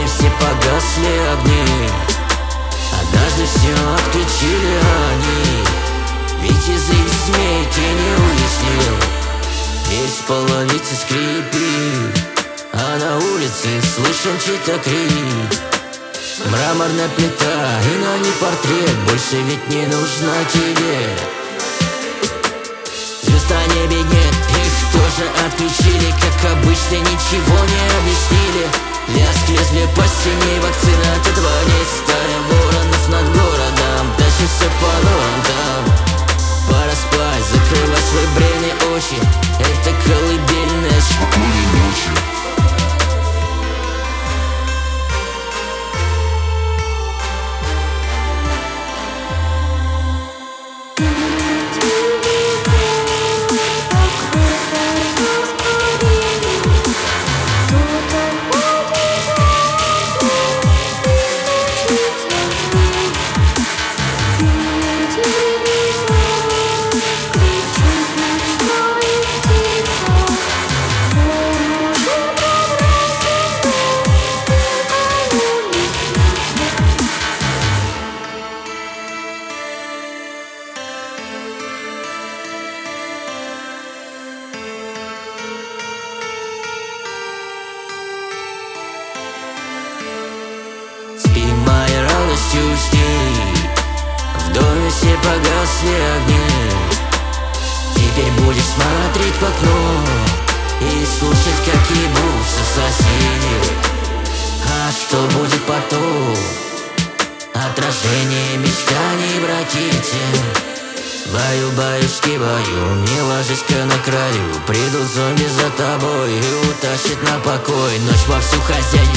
доме все погасли огни. Однажды все отключили они, ведь язык змей тени уяснил. Весь половицы скрипит, а на улице слышен чей-то крик. Мраморная плита и на ней портрет, больше ведь не нужна тебе. Звезд на небе нет, их тоже отключили. Как обычно, ничего не объяснили. Лязг лезвия по стене, вакцина от этого нет. Стая воронов над городом тащится по лондам. Пора спать, закрывай свои бренные очи. Это колыбельная спокойной ночи. Спи, моей радостью усни, в доме все погасли огни. Теперь будешь смотреть в окно и слушать, как ебутся соседи. А что будет потом? Отражение мечтаний в ракете. Баю, баюшки, баю, не ложись-ка на краю. Придут зомби за тобой и утащат на покой. Ночь вовсю хозяин